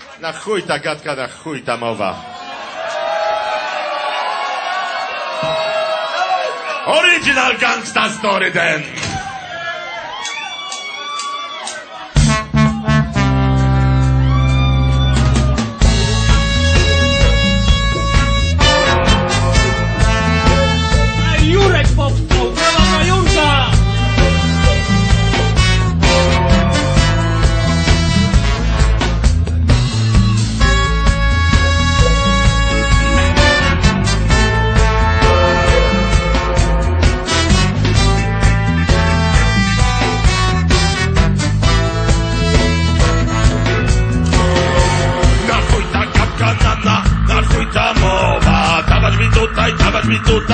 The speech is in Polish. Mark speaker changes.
Speaker 1: Na chuj ta gadka, na chuj ta mowa. Original Gangsta Story then.
Speaker 2: Jurek powstał, brawa Jurka!
Speaker 1: Na chuj ta mowa, dawać mi tutaj